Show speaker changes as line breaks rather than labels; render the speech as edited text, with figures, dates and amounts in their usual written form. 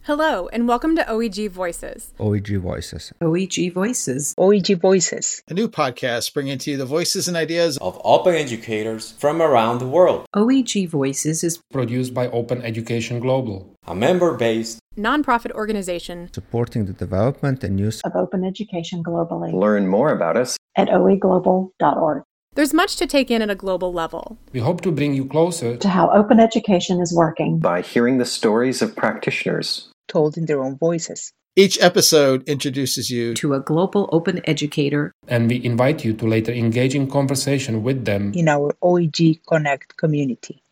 Hello, and welcome to OEG Voices.
OEG Voices.
OEG Voices.
OEG Voices.
A new podcast bringing to you the voices and ideas
of open educators from around the world.
OEG Voices is
produced by Open Education Global,
a member-based
nonprofit organization
supporting the development and use
of open education globally.
Learn more about us
at oeglobal.org.
There's much to take in at a global level.
We hope to bring you closer
to how open education is working
by hearing the stories of practitioners
told in their own voices.
Each episode introduces you
to a global open educator,
and we invite you to later engage in conversation with them
in our OEG Connect community.